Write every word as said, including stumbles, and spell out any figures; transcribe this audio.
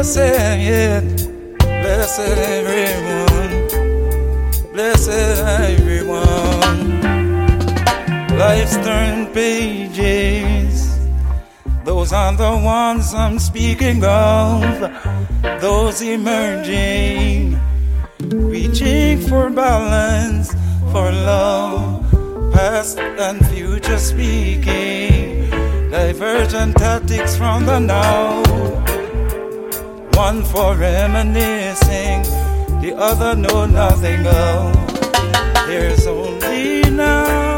Blessed, blessed everyone, blessed everyone. Life's turned pages, those are the ones I'm speaking of, those emerging, reaching for balance, for love, past and future speaking, divergent tactics from the now. One for reminiscing, the other know nothing of. There's only now.